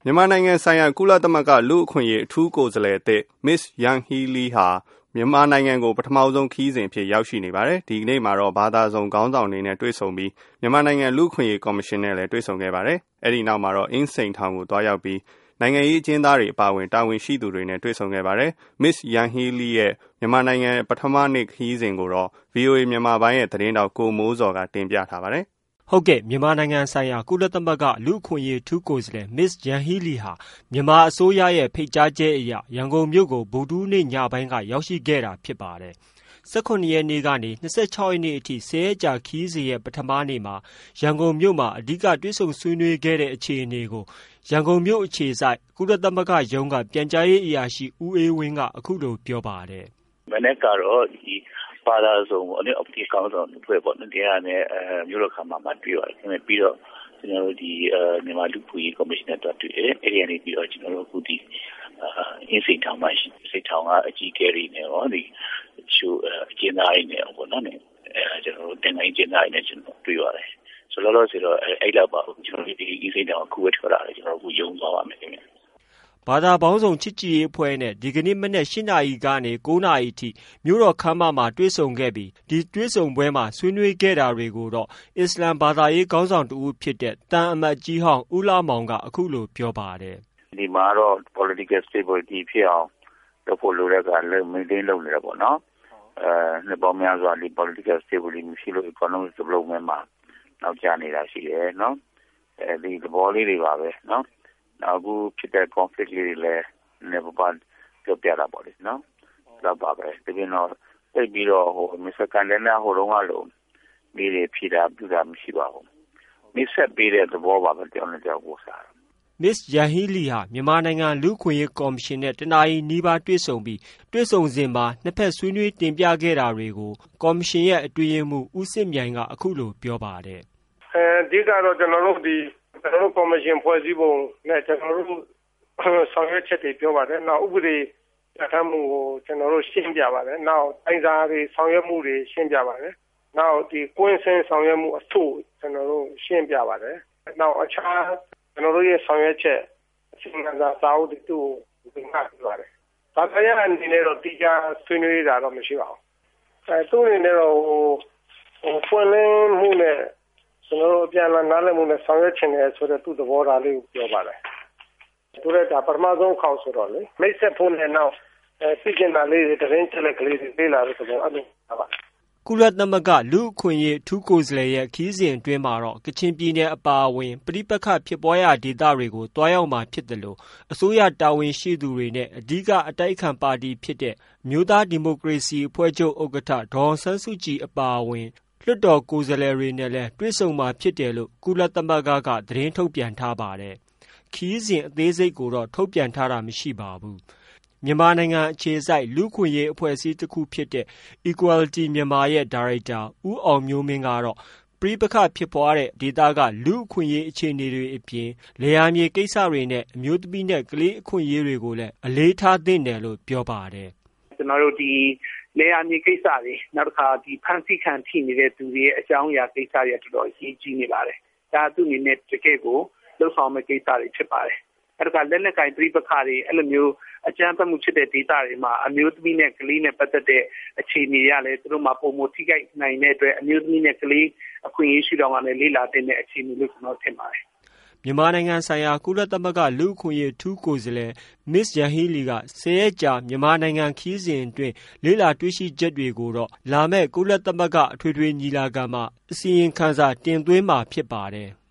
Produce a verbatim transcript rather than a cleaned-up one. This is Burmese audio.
မြန်မာနိုင်ငံဆိုင်ရာကုလသမဂ္ဂလူ့အခွင့်အရေးအထူးကိုယ်စားလှယ်သစ် Miss Yanghee Lee ဟာမြန်မာနိုင်ငံကိုပထမဆုံးခရီးစဉ်ဖြစ်ရောက်ရှိနေပါတယ်။ဒီကနေ့မှာတော့ဘာသာစုံခေါင်းဆောင်တွေနဲ့တွေ့ဆုံပြီးမြန်မာနိုင်ငံလူ့အခွင့်အရေးကော်မရှင်နဲ့လည်းတွေ့ဆုံခဲ့ပါတယ်။အဲဒီနောက်မှာတော့အင်းစိန်ထောင်ကိုတွားရောက်ပြီးနိုင်ငံရေးအကျဉ်းသားတွေအပါအဝင်တာဝန်ရှိသူတွေနဲ့တွေ့ဆုံခဲ့ပါတယ်။ Miss Yanghee Lee ရဲ့မြန်မာနိုင်ငံပထမနေ့ခရီးစဉ်ကိုတော့ ဗွီအိုအေ မြန်မာပိုင်းရဲ့သတင်းတောက်ကိုမိုးစော်ကတင်ပြထားပါတယ်။ဟုတ်ကဲ့မြန်မာနိုင်ငံဆိုင်ရာကုလသမဂ္ဂလူ့အခွင့်အရေးထူးကိုယ်စားလှယ် Miss Yanghee Lee ဟာမြန်မာအစိုးရရဲ့ဖိတ်ကြားချက်အရရန်ကုန်မြို့ကိုဗုဒ္ဓဟူးနေ့ညပိုင်းကရောက်ရှိခဲ့တာဖြစ်ပါတယ်။၁၇ရက်နေ့ကနေ၂၆ရက်နေ့အထိ၁၀ရက်ကြာခရီးစဉ်ရဲ့ပထမနေ့မှာရန်ကုန်မြို့မှာအဓိကတွေ့ဆုံဆွေးနွေးခဲ့တဲ့အခြေအနေကိုရန်ကုန်မြို့အခြေစိုက်ကုလသမဂ္ဂရုံးကပြန်ကြားရေးအရာရှိဦးအေးဝင်းကအခုလိုပြောပါတယ်။မနေ့ကတော့ဒီဘာသာစုံပေါ့နော်အပတီကောင်းဆောင်ဖွဲ့ပေါ့နော်တရားနဲ့အဲမြို့တော်ခမ်းမမှာတွေ့ရတယ်ပြီးတော့ကျွန်တော်တို့ဒီမြန်မာလူ့အခွင့်အရေးကော်မရှင်နဲ့တွေ့တယ်အဲဒီကနေပြီးတော့ကျွန်တော်တို့အခုဒီအင်းစိန်ထောင်မှာစိတ်ထောင်ကအကြီးအကဲတွေနဲ့ဟောဒီချိုးအကျဉ်းသားတွေနဲ့ပေါ့နော်အဲကျွန်တော်တို့တင်နိုင်ကျဉ်းသားတွေနဲ့ကျွန်တော်တွေ့ရတယ်ဆိုတော့လို့ဆိုတော့အဲ့လောက်ပါကျွန်တော်ဒီအင်းစိန်ထောင်အခုဝတ်ထွက်လာတယ်ကျွန်တော်အခုယုံသွားပါမယ်ခင်ဗျဘာသာပေါင်းစုံချစ်ကြည်ရေးအဖွဲ့နဲ့ဒီကနေ့မနက်၈နာရီကနေ၉နာရီထိမြို့တော်ခမ်းမမှာတွေ့ဆုံခဲ့ပြီးဒီတွေ့ဆုံပွဲမှာဆွေးနွေးခဲ့တာတွေကိုတော့အစ္စလမ်ဘာသာရေးခေါင်းဆောင်တူဖြစ်တဲ့တန်အမတ်ကြီးဟောင်းဦးလှမောင်ကအခုလိုပြောပါတယ်ဒီမှာတော့ political stability ဖြစ်အောင်လုပ်ဖို့လိုတဲ့ကလည်း maintain လုပ်နေတယ်ပေါ့နော်အဲနှစ်ပေါင်းများစွာဒီ political stability မရှိလို့ economic development မှာနောက်ကျနေတာရှိတယ်နော်အဲဒီသဘောလေးတွေပါပဲနော်အခုဖြစ်တဲ့ conflict လေးတွေလည်းနေပပပြောပြတာပေါ့လေနော်တော့ပါပဲဒီပြင်တော့တိတ်ပြီးတော့ဟိုမစ္စကန်ဒနာဟိုတော့ကလို့ဒီတွေဖြေတာပြတာမရှိပါဘူးမစ်ဆက်ပေးတဲ့သဘောပါပဲတောင်းနေကြဖို့စား Miss Yanghee Lee ဟာမြန်မာနိုင်ငံလူ့အခွင့်အရေးကော်မရှင်နဲ့တနာရီနီးပါးတွေ့ဆုံပြီးတွေ့ဆုံစဉ်မှာနှစ်ဖက်ဆွေးနွေးတင်ပြခဲ့တာတွေကိုကော်မရှင်ရဲ့အတွင်းရေးမှူးဦးစစ်မြိုင်ကအခုလိုပြောပါတယ်အဲဒီကတော့ကျွန်တော်တို့ဒီကျွန်တော်တို့ကော်မရှင်ဖွဲ့စည်းပုံနဲ့ကျွန်တော်တို့ဆောင်ရွက်ချက်တွေပြောပါတယ်။နောက်ဥပဒေပြဋ္ဌာန်းမှုကိုကျွန်တော်တို့ရှင်းပြပါတယ်။နောက်တိုင်းစားတွေဆောင်ရွက်မှုတွေရှင်းပြပါတယ်။နောက်ဒီကွင်းဆင်းဆောင်ရွက်မှုအဆိုကျွန်တော်တို့ရှင်းပြပါတယ်။နောက်အခြားကျွန်တော်တို့ရဲ့ဆောင်ရွက်ချက်အစီအမံစာစာအုပ်တွေသူ့ကိုသင်ကြားပြပါတယ်။ဒါတရားအနေနဲ့တော့တရားဆွေးနွေးတာတော့မရှိပါဘူး။အဲသူ့အနေနဲ့တော့ဟိုဟိုဖွင့်လင်းမှုနဲ့ကျွန်တော်တို့ပြန်လာနားလည်မှုနဲ့ဆောင်ရွက်ခြင်းနဲ့ဆိုတဲ့သူ့သဘောထားလေးကိုပြောပါတယ်။သူလည်းဒါပထမဆုံးခေါက်ဆိုတော့လေမိတ်ဆက်ဖို့နဲ့နောက်အဲပြည်ကျင်တာလေးတွေတရင်ချက်လက်ကလေးတွေပြေးလာတဲ့ဆိုတော့အဲ့လိုပါကုလသမဂ္ဂလူ့အခွင့်အရေးထူးကိုယ်စားလှယ်ရဲ့ခီးစဉ်အတွင်းမှာတော့ကချင်ပြည်နယ်အပါအဝင်ပြည်ပခတ်ဖြစ်ပွားရာဒေသတွေကိုတွားရောက်မှာဖြစ်တယ်လို့အစိုးရတာဝန်ရှိသူတွေနဲ့အဓိကအတိုက်အခံပါတီဖြစ်တဲ့မြို့သားဒီမိုကရေစီအဖွဲ့ချုပ်ဥက္ကဋ္ဌဒေါ်အောင်ဆန်းစုကြည်အပါအဝင်လွှတ်တော်ကိုယ်စားလှယ်တွေနဲ့လည်းတွေ့ဆုံမှာဖြစ်တယ်လို့ကုလသမဂ္ဂကသတင်းထုတ်ပြန်ထားပါတယ်။ခီးစဉ်အသေးစိတ်ကိုတော့ထုတ်ပြန်ထားတာမရှိပါဘူး။မြန်မာနိုင်ငံအခြေစိုက်လူ့ခွင့်ရေးအဖွဲ့အစည်းတစ်ခုဖြစ်တဲ့ Equality မြန်မာရဲ့ဒါရိုက်တာဦးအောင်မျိုးမင်းကတော့ပြည်ပခဖြစ်ပွားတဲ့ဒေသကလူ့အခွင့်အရေးအခြေအနေတွေအပြင်လေယာမြေကိစ္စတွေနဲ့အမျိုးသမီးနဲ့ကလေးအခွင့်အရေးတွေကိုလည်းအလေးထားသင့်တယ်လို့ပြောပါတယ်။ကျွန်တော်တို့ဒီလေယာမြေကိစ္စတွေနောက်တစ်ခါဒီဖန်ဆီးခံထိနေတဲ့သူတွေရဲ့အကြောင်းအရာကိစ္စတွေတော်တော်အရေးကြီးနေပါတယ်။ဒါသူအနေနဲ့တကယ့်ကိုလှုပ်ဆောင်မဲ့ကိစ္စတွေဖြစ်ပါတယ်။အဲ့ဒါကလက်နက်ကင်ပြည်ပခတွေအဲ့လိုမျိုးအကြမ်းဖက်မှုဖြစ်တဲ့ဒေသတွေမှာအမျိုးသမီးနဲ့ကလေးနဲ့ပတ်သက်တဲ့အခြေအနေရလဲသူတို့မှာပုံမထိခိုက်နိုင်တဲ့အတွက်အမျိုးသမီးနဲ့ကလေးအခွင့်အရေးရှိတော့ကလည်းလေးလာတဲ့အခြေအနေလို့ကျွန်တော်ထင်ပါတယ်မြန်မာနိုင်ငံဆိုင်ရာကုလသမဂ္ဂလူ့အခွင့်အရေးထူးကိုယ်စားလှယ် Miss Yanghee Lee ကဆယ်ရက်ကြာမြန်မာနိုင်ငံခီးစဉ်အတွင်းလေ့လာတွေ့ရှိချက်တွေကိုတော့လာမယ့်ကုလသမဂ္ဂအထွေထွေညီလာခံမှာအစီရင်ခံစာတင်သွင်းမှာဖြစ်ပါတယ်